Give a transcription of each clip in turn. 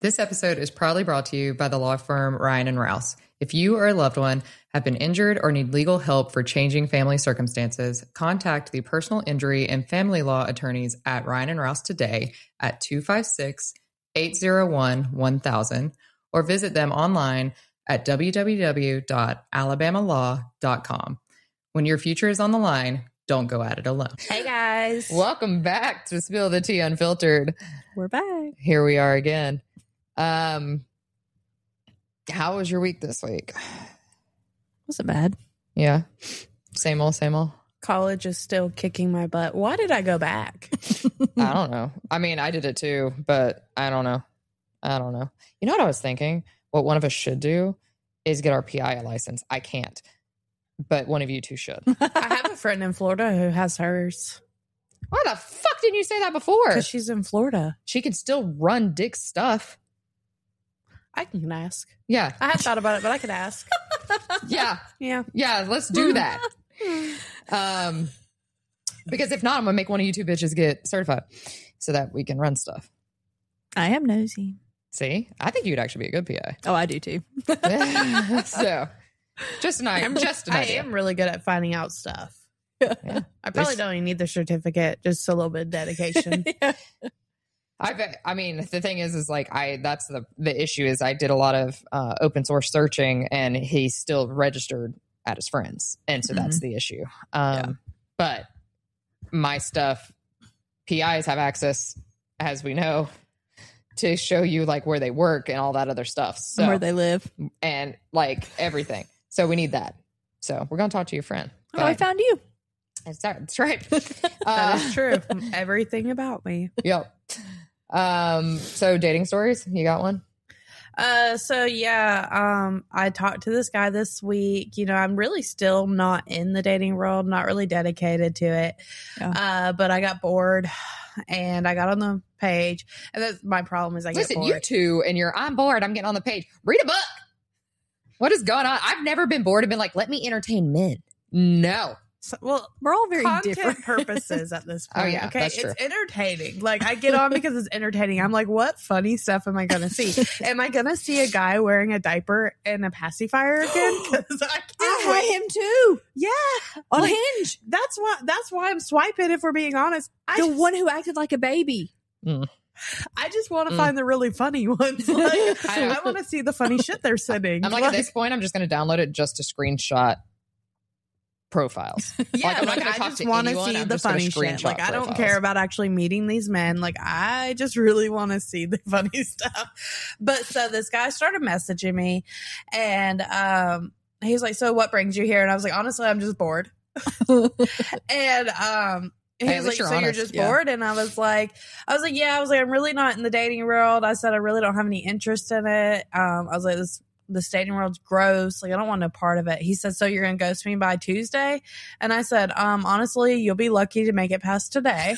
This episode is proudly brought to you by the law firm Ryan and Rouse. If you or a loved one have been injured or need legal help for changing family circumstances, contact the personal injury and family law attorneys at Ryan and Rouse today at 256-801-1000 or visit them online at www.alabamalaw.com. When your future is on the line, don't go at it alone. Hey guys. Welcome back to Spill the Tea Unfiltered. We're back. Here we are again. How was your week this week? Wasn't bad. Yeah. Same old, same old. College is still kicking my butt. Why did I go back? I don't know. I mean, I did it too, but I don't know. You know what I was thinking? What one of us should do is get our PI license. I can't, but one of you two should. I have a friend in Florida who has hers. Why the fuck didn't you say that before? Because she's in Florida. She can still run Dick's stuff. I can ask. Yeah. I hadn't thought about it, but I could ask. Yeah. Yeah. Yeah, let's do that. Because if not, I'm going to make one of you two bitches get certified so that we can run stuff. I am nosy. See? I think you'd actually be a good PI. Oh, I do too. So, just an idea. I am really good at finding out stuff. Yeah. I probably don't even need the certificate, just a little bit of dedication. Yeah. I mean, the thing is like, that's the issue is I did a lot of open source searching and he's still registered at his friends. And so that's the issue. But my stuff, PIs have access, as we know, to show you like where they work and all that other stuff. So, And where they live. and like everything. So we need that. So we're going to talk to your friend. Oh, I found you. That's right. That is true. Everything about me. Yep. So dating stories, you got one? I talked to this guy this week. You know, I'm really still not in the dating world, not really dedicated to it. Yeah. But I got bored and I got on the page. And that's my problem is I get bored. You two and I'm bored, I'm getting on the page. Read a book. What is going on? I've never been bored and been like, let me entertain men. No. So, well, We're all very content different. purposes at this point. Oh, yeah, okay, that's it's true. entertaining. Like I get on because it's entertaining. I'm like, what funny stuff am I going to see? Am I going to see a guy wearing a diaper and a pacifier again? Because I can't wait. him too. Yeah, On like, Hinge. That's why I'm swiping. If we're being honest, The one who acted like a baby. I just want to find the really funny ones. Like, I want to see the funny shit they're sending. I'm like, at this point, I'm just going to download it just to screenshot profiles. Yeah, I'm not like gonna I talk just to want to anyone, see I'm the just gonna funny shit. screenshot Like I don't profiles. care about actually meeting these men. Like I just really want to see the funny stuff. But so this guy started messaging me, and he was like, "So what brings you here?" And I was like, "Honestly, I'm just bored." And he Hey, at was least like, you're "So you're honest." just Yeah. bored?" And I was like, "Yeah." I was like, "I'm really not in the dating world." I said, "I really don't have any interest in it." I was like, "The dating world's gross. Like, I don't want no part of it." He said, "So you're gonna ghost me by Tuesday?" And I said, "Honestly, you'll be lucky to make it past today."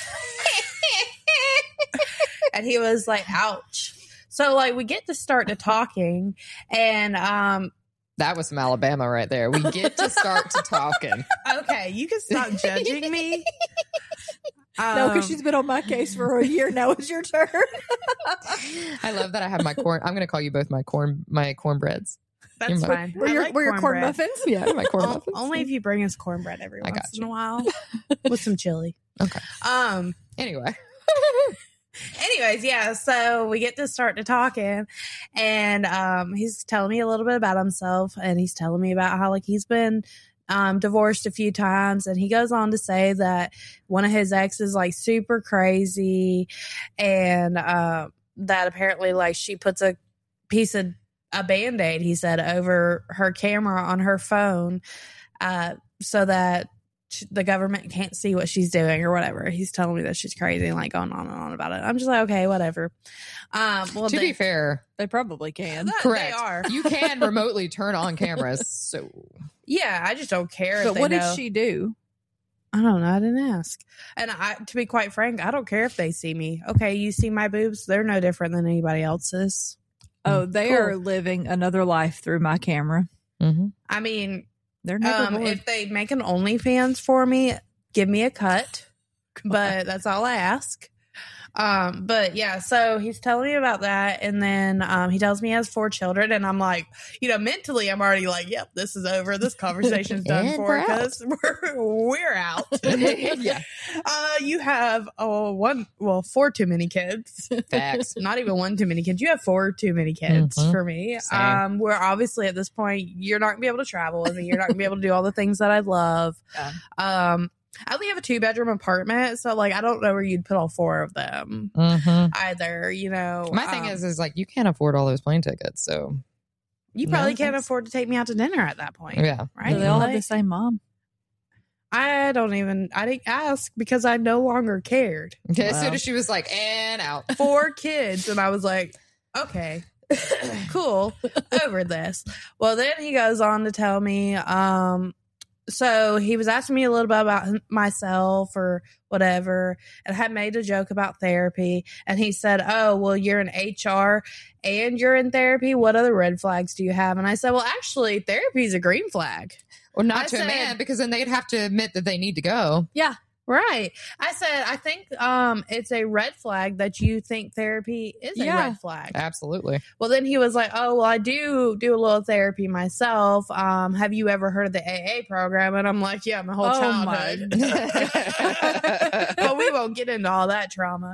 And he was like, "Ouch." So like we get to start to talking, and That was some Alabama right there. We get to start to talking. okay, you can stop judging me. No, because she's been on my case for a year. Now it's your turn. I love that I have my corn. I'm going to call you both my cornbreads. That's fine. Were I your like corn cornbread. muffins? Yeah, my corn muffins. Only if you bring us cornbread every I once got in a while with some chili. Okay. Anyway. Anyways, yeah, so we get to start to talking, and he's telling me a little bit about himself, and he's telling me about how like he's been divorced a few times, and he goes on to say that one of his exes like super crazy, and that apparently like she puts a piece of a Band-Aid, he said, over her camera on her phone so that the government can't see what she's doing or whatever. He's telling me that she's crazy and like going on and on about it. I'm just like, okay, whatever. Well, To be fair, They probably can. correct. They are. You can remotely turn on cameras. So Yeah, I just don't care. But if they what know. did she do? I don't know. I didn't ask. And to be quite frank, I don't care if they see me. Okay, you see my boobs? They're no different than anybody else's. Oh, they Cool. are living another life through my camera. I mean, They're never bored. if they make an OnlyFans for me, give me a cut. But that's all I ask. But yeah, so he's telling me about that, and then he tells me he has 4 children, and I'm like, mentally I'm already like, yep, this is over. This conversation's done for us. We're out. Yeah. You have 4 too many kids. Facts. Not even 1 too many kids. You have 4 too many kids for me. Same. We're obviously at this point, you're not gonna be able to travel with me. You're not gonna be able to do all the things that I love. Yeah. I only have a 2-bedroom apartment, so like I don't know where you'd put all 4 of them either. My thing is like you can't afford all those plane tickets, so you probably can't afford to take me out to dinner at that point. Yeah, right. Do they all have the same mom? I didn't ask because I no longer cared. Okay, as soon as she was like, and out 4 kids, and I was like, okay. Cool, over this. Well, then he goes on to tell me, so he was asking me a little bit about myself or whatever, and I had made a joke about therapy, and he said, oh, well, you're in HR and you're in therapy. What other red flags do you have? And I said, well, actually, therapy is a green flag. Well, not to a man, because then they'd have to admit that they need to go. Yeah. Right. I said, I think it's a red flag that you think therapy is a red flag. Absolutely. Well, then he was like, oh, well, I do a little therapy myself. Have you ever heard of the AA program? And I'm like, yeah, my whole childhood. But we won't get into all that trauma.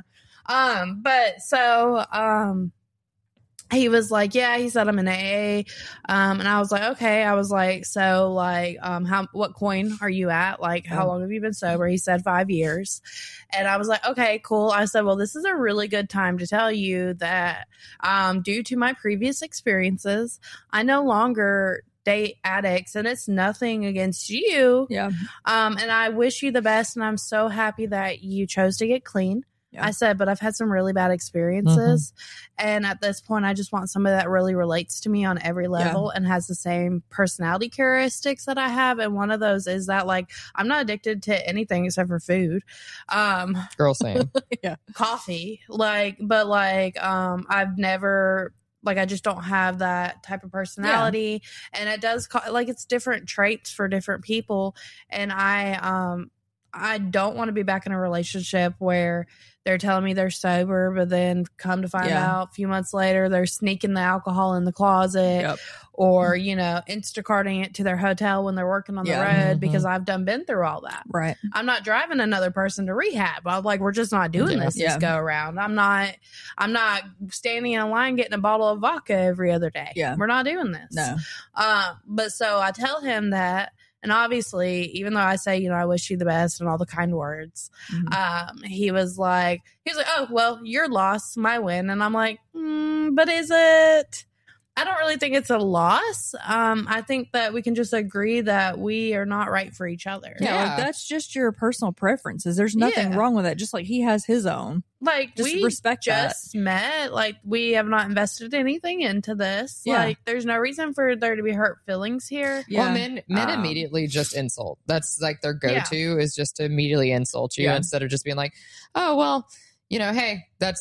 He was like, yeah, he said I'm in AA. And I was like, okay. I was like, so like, what coin are you at? Like, how long have you been sober? He said 5 years. And I was like, okay, cool. I said, well, this is a really good time to tell you that, due to my previous experiences, I no longer date addicts, and it's nothing against you. Yeah. And I wish you the best. And I'm so happy that you chose to get clean. I said, but I've had some really bad experiences. And at this point, I just want somebody that really relates to me on every level and has the same personality characteristics that I have. And one of those is that, like, I'm not addicted to anything except for food. Girl, same. Coffee. I've never... Like, I just don't have that type of personality. And it does, it's different traits for different people. And I don't want to be back in a relationship where they're telling me they're sober, but then come to find out a few months later, they're sneaking the alcohol in the closet or, Instacarting it to their hotel when they're working on the road because I've been through all that. Right. I'm not driving another person to rehab. I'm like, we're just not doing this go around. I'm not standing in a line getting a bottle of vodka every other day. Yeah. We're not doing this. No. But so I tell him that. And obviously, even though I say, I wish you the best and all the kind words, he was like, oh, well, your loss, my win. And I'm like, but is it? I don't really think it's a loss. I think that we can just agree that we are not right for each other. Yeah, like, that's just your personal preferences. There's nothing wrong with that. Just like he has his own. Like, just we respect just that. met. Like, we have not invested anything into this. Yeah. Like, there's no reason for there to be hurt feelings here. Yeah. Well, men immediately just insult. That's like their go-to is just to immediately insult you instead of just being like, oh, well, hey, that's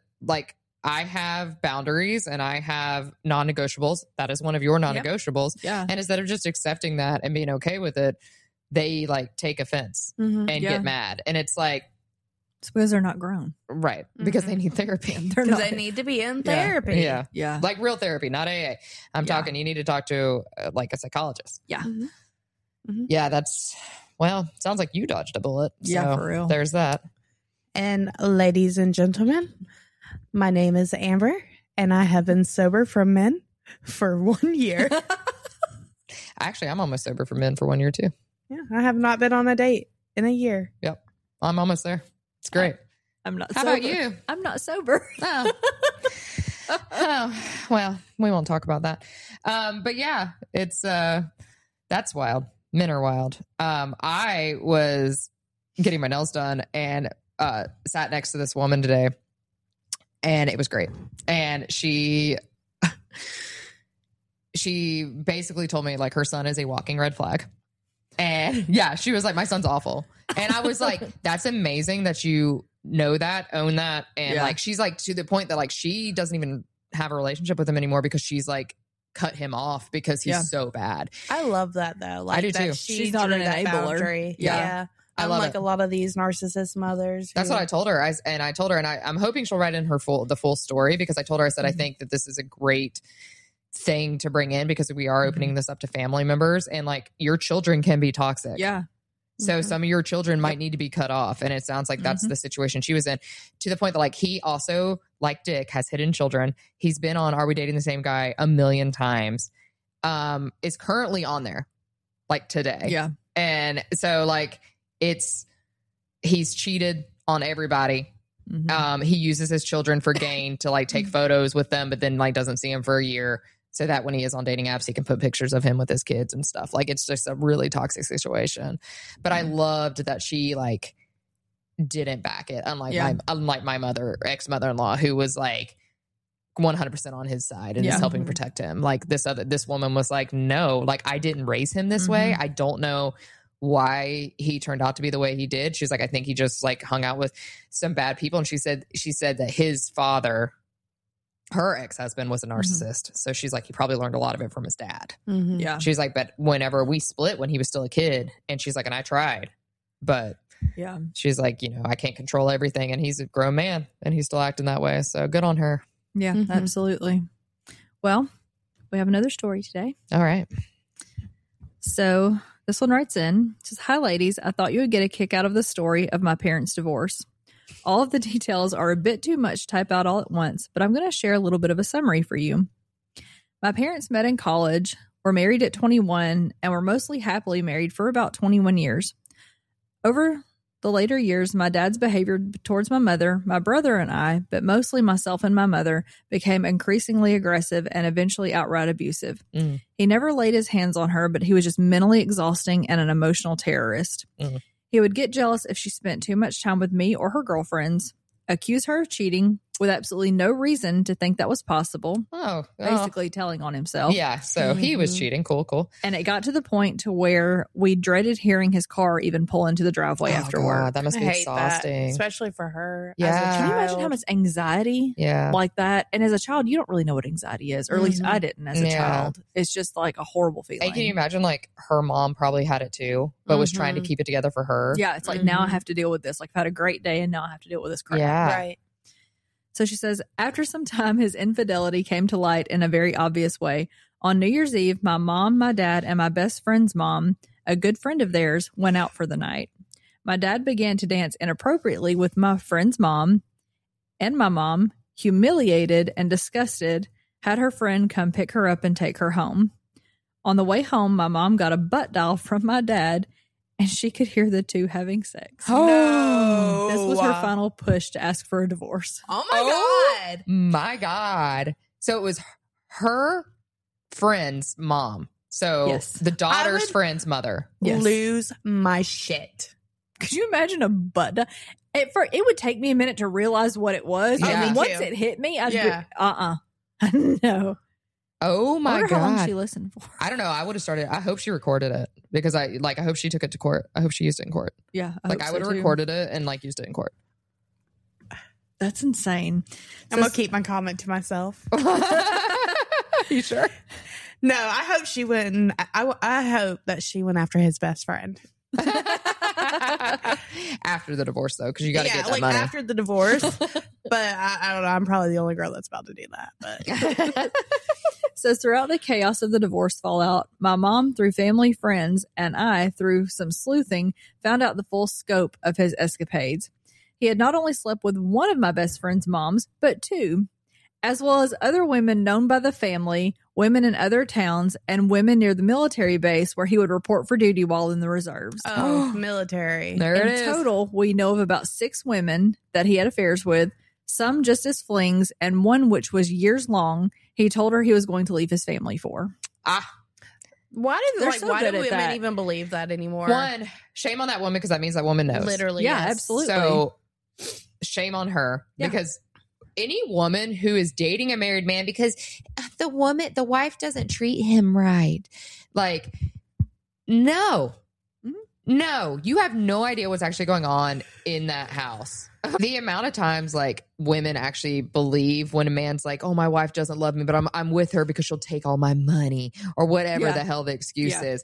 I have boundaries and I have non-negotiables. That is one of your non-negotiables. Yeah. And instead of just accepting that and being okay with it, they take offense and get mad. And it's like, it's because they're not grown. Right. Because they need therapy. Because they need to be in therapy. Yeah. Yeah. Like real therapy, not AA. I'm talking, you need to talk to a psychologist. Yeah. Yeah. Sounds like you dodged a bullet. Yeah, So for real. There's that. And ladies and gentlemen, my name is Amber, and I have been sober from men for 1 year. Actually, I'm almost sober for men for 1 year too. Yeah, I have not been on a date in a year. Yep. I'm almost there. It's great. I'm not How sober. about you? I'm not sober. Oh, well, we won't talk about that. But yeah, it's, that's wild. Men are wild. I was getting my nails done and, sat next to this woman today. And it was great. And she basically told me her son is a walking red flag. And yeah, she was like, my son's awful. And I was like, that's amazing that you know that, own that. And she's to the point that she doesn't even have a relationship with him anymore because she's cut him off because he's so bad. I love that though. I do too. She's not an enabler. Yeah. I love Unlike it. a lot of these narcissist mothers. That's what I told her. I'm hoping she'll write in the full story, because I told her, I said, I think that this is a great thing to bring in, because we are opening this up to family members, and like, your children can be toxic. Yeah. So some of your children might need to be cut off. And it sounds like that's the situation she was in, to the point that like, he also, like Dick, has hidden children. He's been on Are We Dating the Same Guy a million times. Is currently on there like today. Yeah. And so like, he's cheated on everybody. He uses his children for gain to like take photos with them, but then like doesn't see him for a year, so that when he is on dating apps, he can put pictures of him with his kids and stuff. Like, it's just a really toxic situation. But I loved that she like didn't back it, unlike my ex-mother-in-law, who was like 100% on his side and is helping protect him. Like, this woman was like, no, like, I didn't raise him this way. I don't know why he turned out to be the way he did. She's like, I think he just like hung out with some bad people. And she said that his father, her ex-husband, was a narcissist. So she's like, he probably learned a lot of it from his dad. Yeah. She's like, but whenever we split when he was still a kid, and she's like, and I tried, but Yeah. she's like, I can't control everything, and he's a grown man and he's still acting that way. So good on her. Yeah, absolutely. Well, we have another story today. All right. So this one writes in, says, hi, ladies. I thought you would get a kick out of the story of my parents' divorce. All of the details are a bit too much to type out all at once, but I'm going to share a little bit of a summary for you. My parents met in college, were married at 21, and were mostly happily married for about 21 years. Over the later years, my dad's behavior towards my mother, my brother, and I, but mostly myself and my mother, became increasingly aggressive and eventually outright abusive. He never laid his hands on her, but he was just mentally exhausting and an emotional terrorist. He would get jealous if she spent too much time with me or her girlfriends, accuse her of cheating with absolutely no reason to think that was possible. Basically telling on himself. Yeah, so he was cheating. Cool. And it got to the point to where we dreaded hearing his car even pull into the driveway after work. God, that must be exhausting. Especially for her. Yeah. As a Can you imagine how much anxiety like that? And as a child, you don't really know what anxiety is, or at least I didn't as a child. It's just like a horrible feeling. And can you imagine, like, her mom probably had it too, but was trying to keep it together for her? Yeah, it's like, now I have to deal with this. Like, I've had a great day and now I have to deal with this crap. Yeah. Right. So she says, after some time, his infidelity came to light in a very obvious way. On New Year's Eve, my mom, my dad, and my best friend's mom, a good friend of theirs, went out for the night. My dad began to dance inappropriately with my friend's mom, and my mom, humiliated and disgusted, had her friend come pick her up and take her home. On the way home, my mom got a butt dial from my dad, and she could hear the two having sex. No. This was her final push to ask for a divorce. Oh my God. My God. So it was her friend's mom. So Yes. the daughter's would- friend's mother. Yes. Lose my shit. Could you imagine a butt dial? It would take me a minute to realize what it was. Yeah. And Me then once too. it hit me, I'd Yeah. be, no. Oh I my wonder how long God. she listened for. I don't know. I would have started. I hope she recorded it, because I hope she took it to court. I hope she used it in court. Yeah. I would have recorded it and like used it in court. That's insane. I'm going to keep my comment to myself. You sure? No, I hope she went. I hope that she went after his best friend. After the divorce, though, because you got to get that like money. after the divorce. But I don't know. I'm probably the only girl that's about to do that. But Says throughout the chaos of the divorce fallout, my mom, through family friends, and I, through some sleuthing, found out the full scope of his escapades. He had not only slept with one of my best friend's moms, but two, as well as other women known by the family, women in other towns, and women near the military base where he would report for duty while in the reserves. military. There it In is. total, we know of about 6 women that he had affairs with, some just as flings, and one which was years long. He told her he was going to leave his family for. Why They're do so why good do at women that. even believe that anymore? One, shame on that woman, because that means that woman knows. Literally, Yeah, yes. absolutely. So shame on her, Yeah. because any woman who is dating a married man because the wife doesn't treat him right, like, no, no, you have no idea what's actually going on in that house. The amount of times like women actually believe when a man's like, oh, my wife doesn't love me, but I'm with her because she'll take all my money or whatever Yeah. the hell the excuse Yeah. is.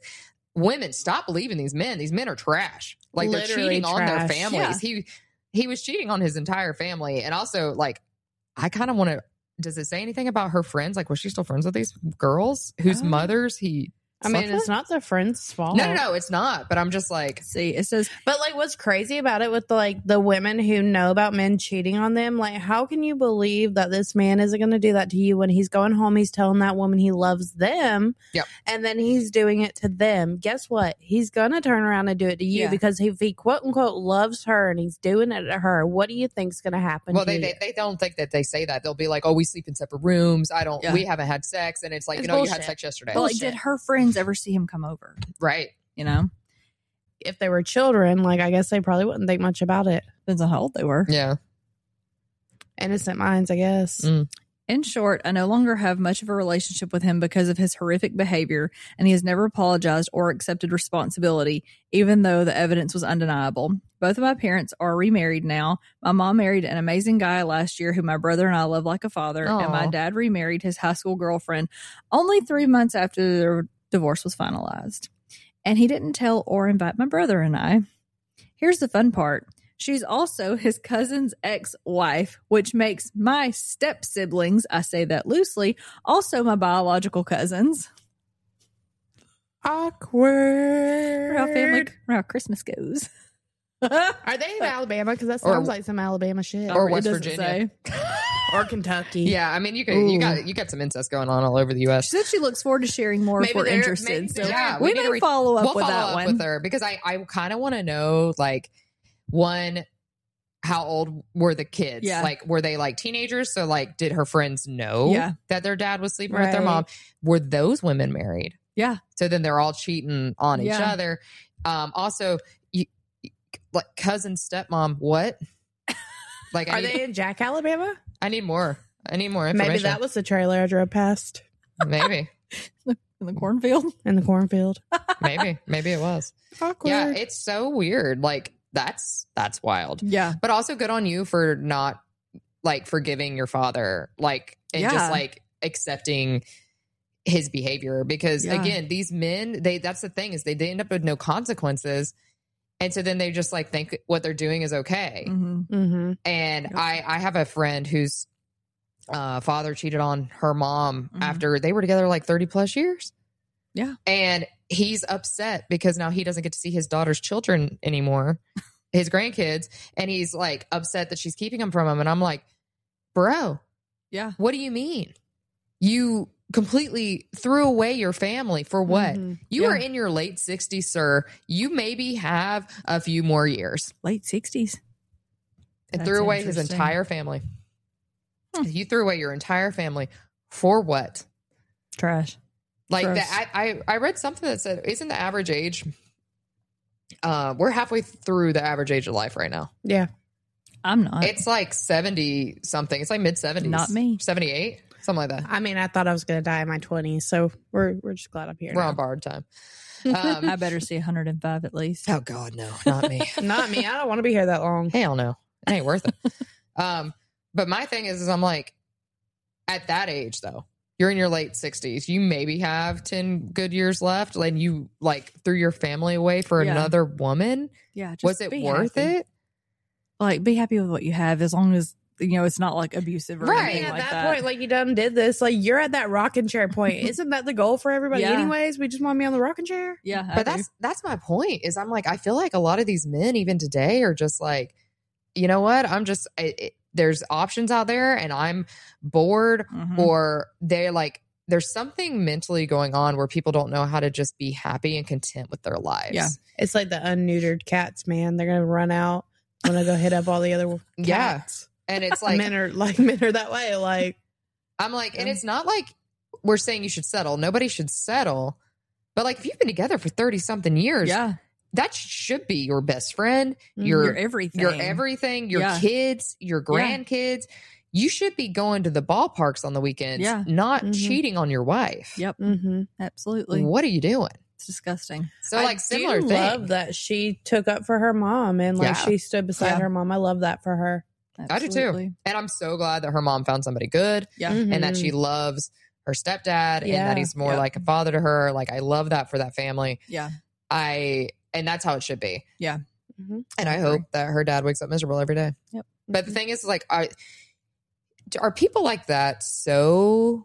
women, stop believing these men. These men are trash. Like they're Literally cheating on their trash. families. He was cheating on his entire family. And also, like, I kind of want to, does it say anything about her friends? Like, was she still friends with these girls whose mothers he I mean, slept it's with? not the friend's fault. No, it's not. But I'm just like, See, it says But like, what's crazy about it with the women who know about men cheating on them? Like, how can you believe that this man isn't going to do that to you when he's going home? He's telling that woman he loves them, Yep. and then he's doing it to them. Guess what? He's going to turn around and do it to you Yeah. because if he quote unquote loves her and he's doing it to her, what do you think's going to happen? well, to they you? don't think that they say that. They'll be like, oh, we sleep in separate rooms. Yeah. We haven't had sex. And it's like, It's you had bullshit. sex yesterday. but like, Bullshit. did her friends ever see him come over? Right. You know, If they were children, like, I guess they probably wouldn't think much about it. depends on how old they were. Yeah. Innocent minds, I guess. In short, I no longer have much of a relationship with him because of his horrific behavior, and he has never apologized or accepted responsibility, even though the evidence was undeniable. Both of my parents are remarried now. My mom married an amazing guy last year who my brother and I love like a father, and my Aw. dad remarried his high school girlfriend only 3 months after their divorce was finalized. And he didn't tell or invite my brother and I. Here's the fun part. She's also his cousin's ex-wife, which makes my step-siblings, I say that loosely, also my biological cousins. Awkward. How Christmas goes. Are they in Alabama? Because that Or- sounds like some Alabama shit. Or It West doesn't Virginia. say. Or Kentucky. Yeah. I mean, you got some incest going on all over the U.S. She said she looks forward to sharing more if Maybe we're they're- interested. maybe So they're- Yeah, we we need to may follow up We'll with follow that up one. with her because I kind of want to know, like, one, how old were the kids? Yeah. Like, were they like teenagers? So, like, did her friends know Yeah. that their dad was sleeping with their Right. mom? Were those women married? Yeah. So then they're all cheating on each Yeah. other. Also, like cousin, stepmom, what? Like, Are they in Jack, Alabama? I need more. I need more information. Maybe that was the trailer I drove past Maybe. In the cornfield. in the cornfield. Maybe it was. Awkward. Yeah, it's so weird. Like, that's wild. Yeah. But also good on you for not like forgiving your father, like, and Yeah. just like accepting his behavior. Because Yeah. again, these men, that's the thing, is they end up with no consequences. And so then they just like think what they're doing is okay. Mhm. Mm-hmm. And Yep. I have a friend whose father cheated on her mom Mhm. after they were together like 30 plus years. Yeah. And he's upset because now he doesn't get to see his daughter's children anymore, his grandkids. And he's like upset that she's keeping them from him. And I'm like, bro, Yeah. what do you mean? You completely threw away your family for what? Mhm. You Yeah. are in your late 60s, sir. You maybe have a few more years. Late 60s. And That's threw away his interesting. entire family. Hmm. You threw away your entire family for what? Trash. Like Gross. that. I read something that said, isn't the average age? We're halfway through the average age of life right now. Yeah. I'm not. It's like 70 something. It's like mid 70s. Not me. 78, something like that. I mean, I thought I was going to die in my 20s, so we're just glad I'm here. We're now. on borrowed time. I better see 105 at least. Oh God, no, not me. Not me. I don't want to be here that long. Hell no, it ain't worth it. But my thing is I'm like, at that age though, you're in your late 60s. You maybe have 10 good years left, and you like threw your family away for Yeah. another woman. Yeah. Just Was it be worth happy. it? Like, be happy with what you have as long as, it's not like abusive or Right. anything At like that, that. point, like you done did this, like you're at that rocking chair point. Isn't that the goal for everybody? Yeah. Anyways, we just want to be on the rocking chair. Yeah. I But do. that's my point. Is I'm like, I feel like a lot of these men even today are just like, you know what? I'm just there's options out there, and I'm bored, Mhm. or they're like, there's something mentally going on where people don't know how to just be happy and content with their lives. Yeah. It's like the unneutered cats, man. They're gonna run out. I'm gonna go hit up all the other Yeah. cats. And it's like, men are that way. Like, I'm like, and it's not like we're saying you should settle. Nobody should settle. But like, if you've been together for 30 something years, Yeah. that should be your best friend, Your your everything. everything, your Yeah. kids, your grandkids. You should be going to the ballparks on the weekends, Yeah. not Mhm. cheating on your wife. Yep. mm-hmm. Absolutely. What are you doing? It's disgusting. So like similar I do thing. love that she took up for her mom and like Yeah. she stood beside Yeah. her mom. I love that for her. I do too. Absolutely. And I'm so glad that her mom found somebody good Yeah. Mhm. and that she loves her stepdad and Yeah. that he's more Yep. like a father to her. Like I love that for that family. Yeah. And that's how it should be. Mhm. And I hope that her dad wakes up miserable every day. Yep. But the thing is, like, are people like that so...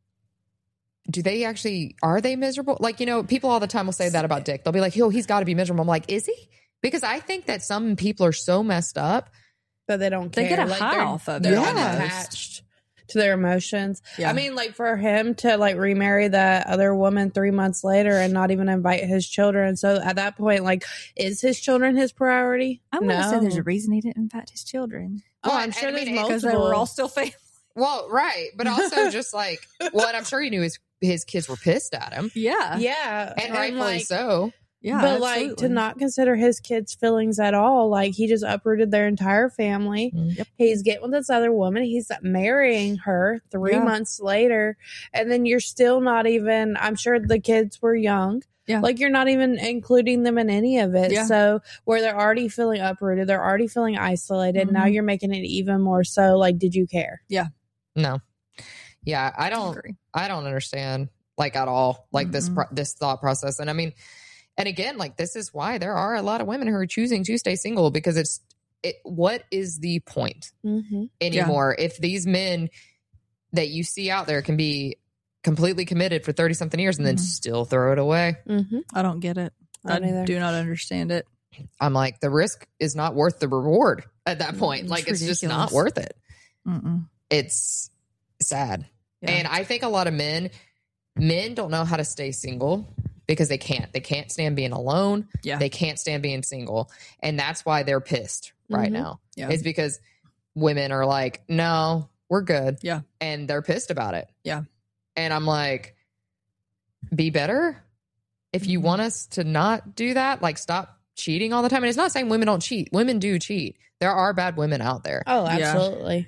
are they miserable? Like, people all the time will say that about Dick. They'll be like, he's got to be miserable. I'm like, is he? Because I think that some people are so messed up. But they don't care. They get a Like, high they're- off of it They're almost. unattached to their emotions. Yeah. I mean, like for him to like remarry that other woman 3 months later and not even invite his children. So at that point, like, is his children his priority? I'm going to say there's a reason he didn't invite his children. Oh, Well, I'm and sure I there's mean, multiple. Because they were all still family. Well, right. But also just like, well, and I'm sure he knew his kids were pissed at him. Yeah. Yeah. And rightfully like, so. Yeah. but like to absolutely. not consider his kids' feelings at all. Like he just uprooted their entire family. Yep. He's getting with this other woman. He's marrying her 3 Yeah. months later. And then you're still not even, I'm sure the kids were young. Yeah. Like you're not even including them in any of it. Yeah. So where they're already feeling uprooted, they're already feeling isolated. Now Mhm. you're making it even more so. Like, did you care? No. Yeah. I don't agree. understand like at all, like this thought process. And I mean, and again, like this is why there are a lot of women who are choosing to stay single because what is the point Mm-hmm. anymore if these men that you see out there can be completely committed for 30 something years and then Mhm. still throw it away? Mm-hmm. I don't get it. I don't either. do not understand it. I'm like, the risk is not worth the reward at that point. It's Like, it's just not ridiculous. worth it. Mm-mm. It's sad. Yeah. And I think a lot of men don't know how to stay single because they can't stand being alone. Yeah. They can't stand being single. And that's why they're pissed right Mhm. now. Yeah. It's because women are like, no, we're good. Yeah. And they're pissed about it. Yeah. And I'm like, be better. If you Mhm. want us to not do that, like stop cheating all the time. And it's not saying women don't cheat. Women do cheat. There are bad women out there. Oh, Yeah. absolutely.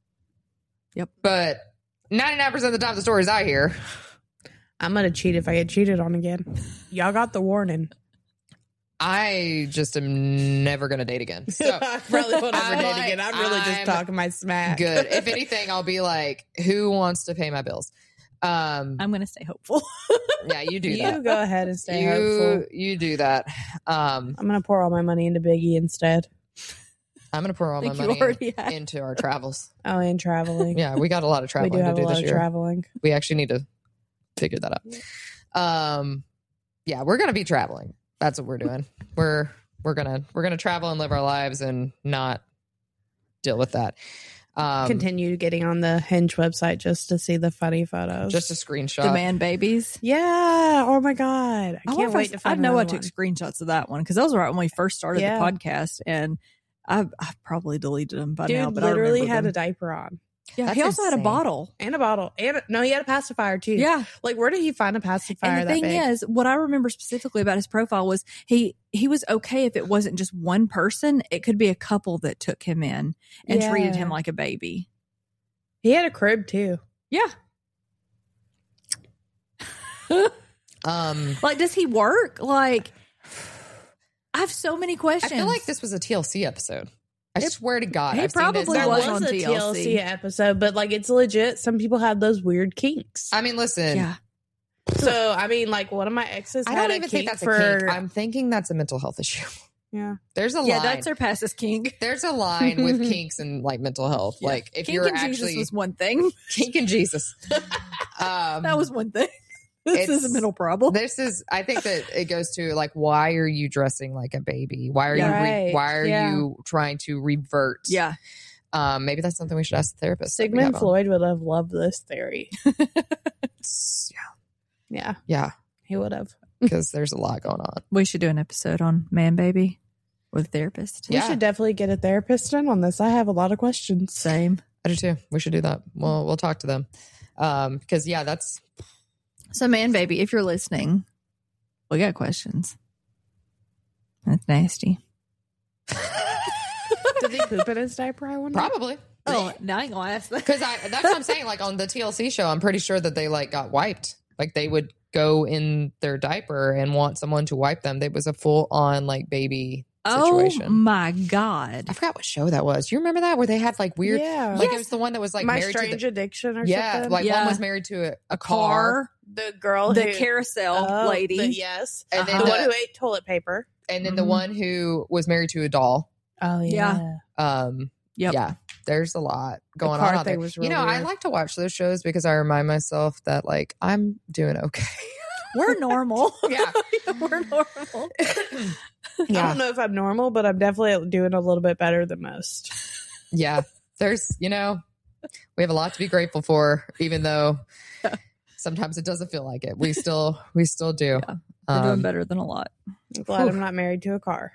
But 99% of the time, the stories I hear, I'm going to cheat if I get cheated on again. Y'all got the warning. I just am never going to date again. So I probably won't ever I'm date like, again. I'm really just I'm talking my smack. good. If anything, I'll be like, who wants to pay my bills? I'm going to stay hopeful. Yeah, you do you that. go ahead and stay hopeful. You do that. I'm going to pour all my money into Biggie instead. I'm going to pour all my Think you money already have. into our travels. Oh, and traveling. Yeah, we got a lot of we traveling do to have a do lot this of year. traveling. We actually need to figure that out. Yeah, we're going to be traveling. That's what we're doing. We're going to travel and live our lives and not deal with that. Continue getting on the Hinge website just to see the funny photos. Just a screenshot. The man babies. Yeah. Oh my God. I can't wait to I find know I another took one. screenshots of that one because that was right when we first started Yeah. the podcast, and I've probably deleted them by Dude now. But literally I remember had them. a diaper on Yeah, That's he also had a insane. bottle. and a bottle. And no, he had a pacifier too. Yeah, Like, where did he find a pacifier and the that thing big? is, what I remember specifically about his profile was he was okay if it wasn't just one person; it could be a couple that took him in and treated Yeah. him like a baby. He had a crib too. Yeah, like does he work? Like, I have so many I questions. feel like this was a TLC episode. I swear to God. he I've seen this probably There was was on a TLC. TLC episode, but like it's legit. Some people have those weird kinks. I mean, listen. Yeah, So I mean, like one of my exes I had don't a even think kink that's for a kink. I'm thinking that's a mental health issue. yeah. There's a yeah, line. that surpasses kink. There's a line with kinks and like mental health. Yeah. Like if Kink you're and actually Jesus was one thing. kink and Jesus. That was one thing. This is a It's- mental problem. This is. I think that it goes to like, why are you dressing like a baby? Why are Yeah. Right. why are Yeah. you trying to revert? Yeah, Maybe that's something we should ask the therapist. that we Sigmund have on. Floyd would have loved this theory. Yeah, Yeah, he would have. because there's a lot going on. we should do an episode on man baby with a therapist. Yeah. We should definitely get a therapist in on this. I have a lot of questions. Same. I do too. We should do that. We'll talk to them. Because yeah, that's So, man baby, if you're listening, we got questions. That's nasty. Did he poop in his diaper? I wonder. probably. Oh, now I ain't gonna ask that. Because that's what I'm saying. Like on the TLC show, I'm pretty sure that they like got wiped. Like they would go in their diaper and want someone to wipe them. It was a full on like baby situation. Oh my God. I forgot what show that was. You remember that where they had like weird, like it was the one that was like My married Strange to Addiction or yeah, something. like Yeah. one was married to a car, The girl The who, carousel lady. yes. and then The one who ate toilet paper. and then the Mhm. one who was married to a doll. Oh, Yeah. Yep. Yeah, there's a lot going car on out thing there. was You real know, I weird. like to watch those shows because I remind myself that like I'm doing okay. We're normal. Yeah. We're normal. I don't know if I'm normal, but I'm definitely doing a little bit better than most. Yeah. There's, we have a lot to be grateful for, even though sometimes it doesn't feel like it. We still do. Yeah. We're doing better than a lot. I'm glad I'm not married to a car.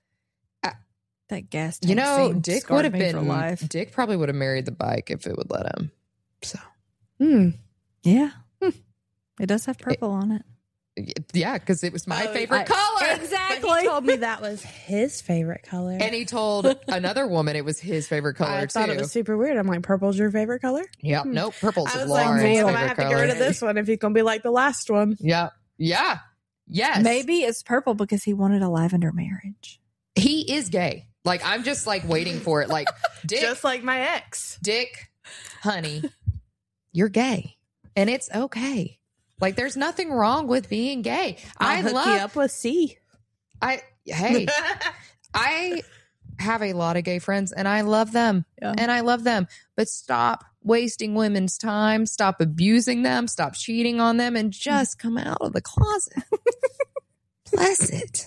That gas tank scene Dick scarred would have me been for life. Dick probably would have married the bike if it would let him. So Yeah. It does have purple on it. yeah, because it was my Oh, favorite color. Exactly. But he told me that was his favorite color. And he told another woman it was his favorite color I thought too. it was super weird. I'm like, purple's your favorite color? Yep. Nope. Purple's I was Lauren's like, man, I favorite might have to color. get rid of this one if he's going to be like the last one. Yeah. Yeah. Yes. Maybe it's purple because he wanted a lavender marriage. He is gay. Like I'm just like waiting for it. Like Dick, Just like my ex. honey, you're gay, and it's okay. Like there's nothing wrong with being gay. I'll hook you up with C. Hey, I have a lot of gay friends, and I love them, But stop wasting women's time. Stop abusing them. Stop cheating on them, and just come out of the closet. Bless it.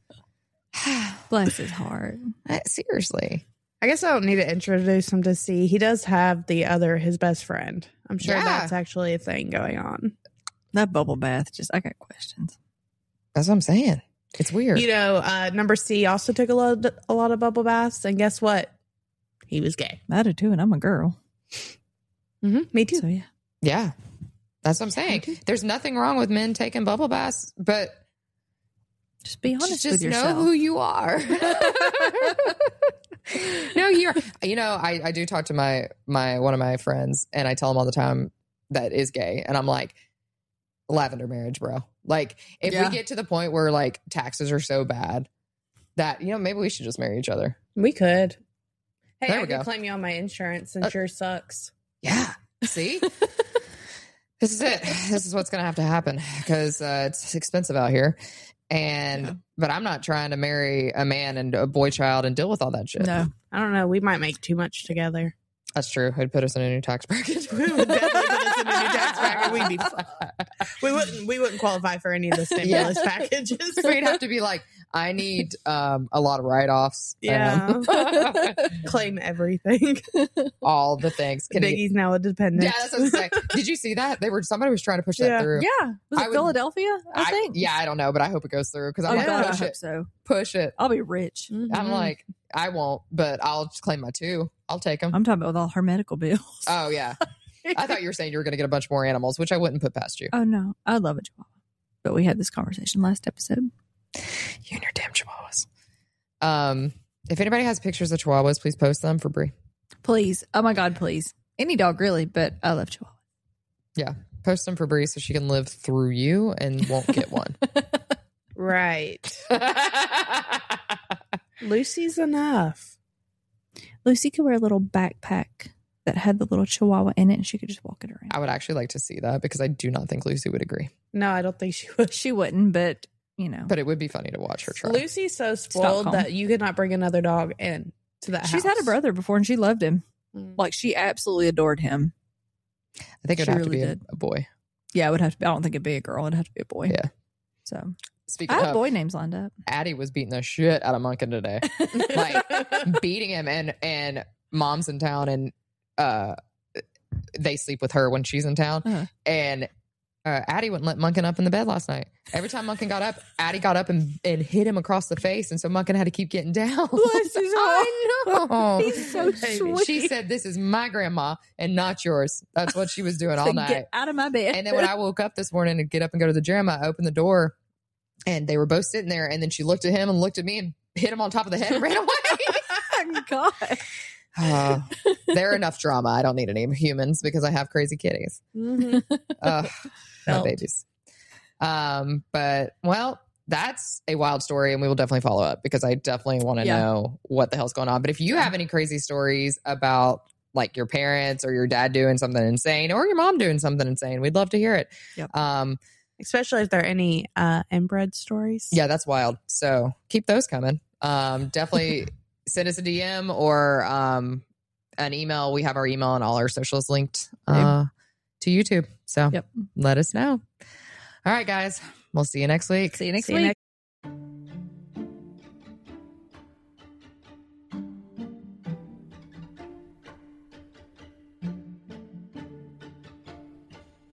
Bless his heart. Seriously. I guess I don't need to introduce him to C. He does have his best friend. I'm sure Yeah. that's actually a thing going on. That bubble bath, I got questions. That's what I'm saying. It's weird. You know, number C also took a lot of bubble baths, and guess what? He was gay. I do too, and I'm a girl. Me too. So yeah. Yeah. That's what I'm saying. There's nothing wrong with men taking bubble baths, but Just be honest just with yourself. know who you are. No, I do talk to my one of my friends, and I tell him all the time that is gay, and I'm like, lavender marriage, bro. Like if we get to the point where like taxes are so bad that maybe we should just marry each other. We could. Hey, There I we can go. claim you on my insurance. Insurance sucks. Yeah. See? This is it. This is what's going to have to happen because it's expensive out here. But I'm not trying to marry a man and a boy child and deal with all that shit. No. I don't know. We might make too much together. That's true. It'd put us in a new tax bracket. We would definitely put us in a new tax bracket. We'd be we wouldn't qualify for any of the stimulus packages. We'd have to be like, I need a lot of write-offs. Yeah. Claim everything. All the things. Biggie's now a dependent. Yeah, that's what I'm saying. Did you see that? Somebody was trying to push that Yeah. through. Yeah. Was I it would- Philadelphia? I think. Yeah, I don't know, but I hope it goes through because Oh, I'm like, God, I push hope it. so. Push it. I'll be rich. I'm like, I won't, but I'll just claim my 2. I'll take them. I'm talking about with all her medical bills. Oh, yeah. I thought you were saying you were going to get a bunch more animals, which I wouldn't put past you. Oh no, I love a chihuahua. But we had this conversation last episode. You and your damn chihuahuas. If anybody has pictures of chihuahuas, please post them for Brie. Please. Oh my God, please. Any dog really, but I love chihuahua. Yeah. Post them for Brie so she can live through you and won't get one. Right. Lucy's enough. Lucy could wear a little backpack that had the little chihuahua in it and she could just walk it around. I would actually like to see that because I do not think Lucy would agree. No, I don't think she would. She wouldn't, but But it would be funny to watch her try. Lucy's so spoiled Stockholm. that you could not bring another dog in to that she's house. had a brother before and she loved him. Mm. Like she absolutely adored him. I think it would She have to really be did. a boy. Yeah, it would have to be. I don't think it'd be a girl. It'd have to be a boy. Yeah. So Speaking I have of, boy names lined up. Addie was beating the shit out of Munkin today. Like beating him, and mom's in town, and they sleep with her when she's in town. Uh-huh. And Addie wouldn't let Munkin up in the bed last night. Every time Munkin got up, Addie got up and hit him across the face, and so Munkin had to keep getting down. Bless his I know. He's so sweet. She said, "This is my grandma and not yours." That's what she was doing all So night. Get out of my bed. And then when I woke up this morning to get up and go to the gym, I opened the door and they were both sitting there. And then she looked at him and looked at me and hit him on top of the head and ran away. Oh, God. They're enough drama. I don't need any humans because I have crazy kitties. Mhm. My Felt. babies. But well, that's a wild story, and we will definitely follow up because I definitely want to know what the hell's going on. But if you have any crazy stories about like your parents or your dad doing something insane or your mom doing something insane, we'd love to hear it. Yep. Especially if there are any inbred stories. Yeah, that's wild. So keep those coming. Definitely send us a DM or an email. We have our email and all our socials linked to YouTube. So let us know. All right, guys. We'll see you next week. See you next week.